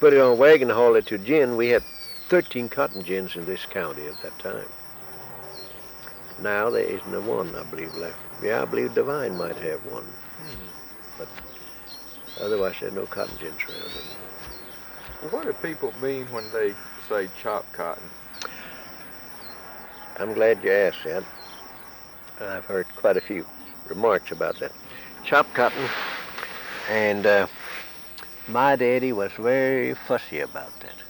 put it on a wagon and haul it to gin. We had 13 cotton gins in this county at that time. Now there isn't a one, I believe, left. Yeah, I believe Devine might have one. But otherwise, there's no cotton gins around anymore. Well, what do people mean when they say chopped cotton? I'm glad you asked that. I've heard quite a few remarks about that. Chopped cotton, and my daddy was very fussy about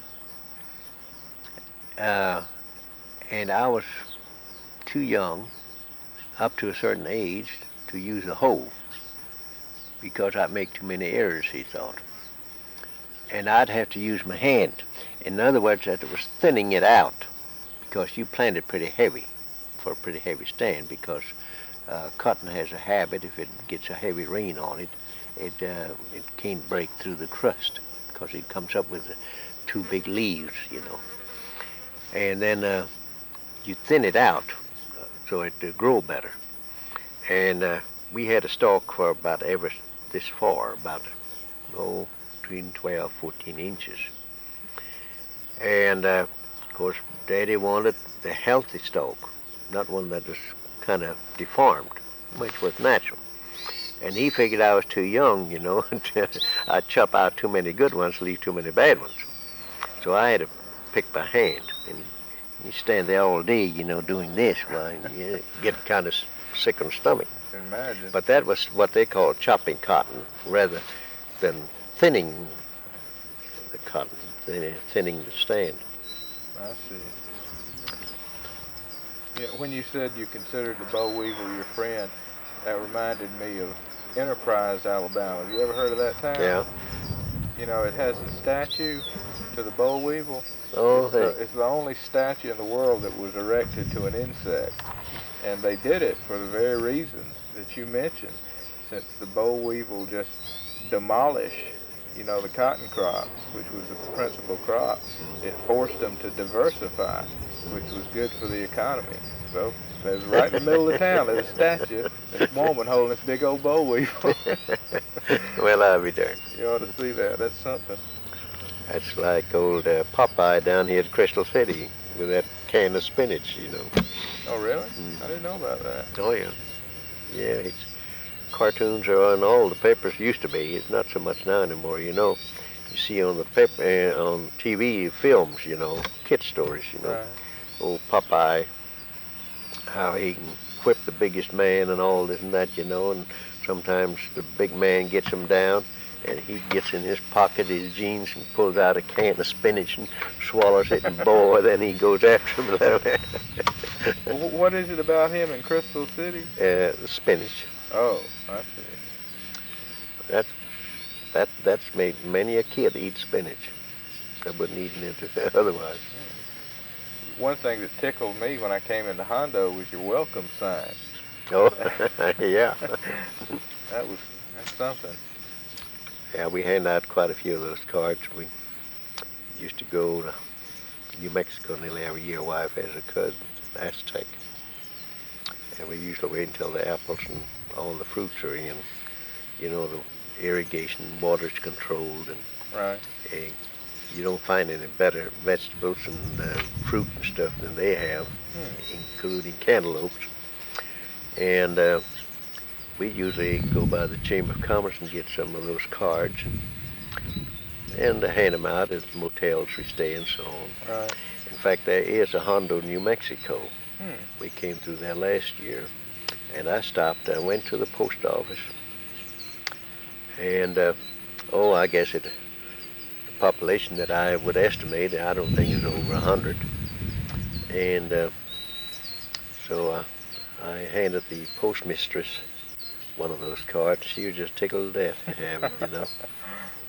that. And I was too young, up to a certain age, to use a hoe because I'd make too many errors, he thought. And I'd have to use my hand. In other words, that it was thinning it out because you planted pretty heavy for a pretty heavy stand because cotton has a habit, if it gets a heavy rain on it, it can't break through the crust because it comes up with two big leaves, you know. And then you thin it out so it grow better. And we had a stalk for about this far, about between 12, 14 inches. And of course, Daddy wanted the healthy stalk, not one that was kind of deformed, which was natural. And he figured I was too young, you know, I'd chop out too many good ones, leave too many bad ones. So I had to pick by hand. And you stand there all day, you know, doing this, well, you get kind of sick on the stomach. I can imagine. But that was what they call chopping cotton, rather than thinning the cotton, thinning the stand. I see. Yeah, when you said you considered the boll weevil your friend, that reminded me of Enterprise, Alabama. Have you ever heard of that town? Yeah. You know, it has a statue to the boll weevil. Oh, it's the only statue in the world that was erected to an insect. And they did it for the very reason that you mentioned. Since the boll weevil just demolished, you know, the cotton crop, which was the principal crop, it forced them to diversify, which was good for the economy. So there's right in the middle of the town, there's a statue, this woman holding this big old boll weevil. Well, I'll be darned. You ought to see that. That's something. That's like old Popeye down here at Crystal City with that can of spinach, you know. Oh, really? I didn't know about that. Oh, yeah. Yeah, cartoons are on all the papers, used to be. It's not so much now anymore, you know. You see on the paper, on TV films, you know, kid stories, you know. Right. Old Popeye, how he can whip the biggest man and all this and that, you know, and sometimes the big man gets him down and he gets in his pocket, his jeans, and pulls out a can of spinach and swallows it, and boy, then he goes after him. Well, what is it about him in Crystal City? The spinach. Oh, I see. That's made many a kid eat spinach. I wouldn't eat it otherwise. One thing that tickled me when I came into Hondo was your welcome sign. Oh, yeah. That's something. Yeah, we hand out quite a few of those cards. We used to go to New Mexico nearly every year. Wife has a cousin, Aztec. And we usually wait until the apples and all the fruits are in. You know, the irrigation water's controlled, and right. You don't find any better vegetables and fruit and stuff than they have, including cantaloupes. And we usually go by the Chamber of Commerce and get some of those cards and hand them out at motels we stay and so on. Right. In fact, there is a Hondo, New Mexico. We came through there last year, and I stopped. I went to the post office, and I guess the population that I would estimate, I don't think it's over 100. And so I handed the postmistress one of those cards. She was just tickled to death to have it, you know.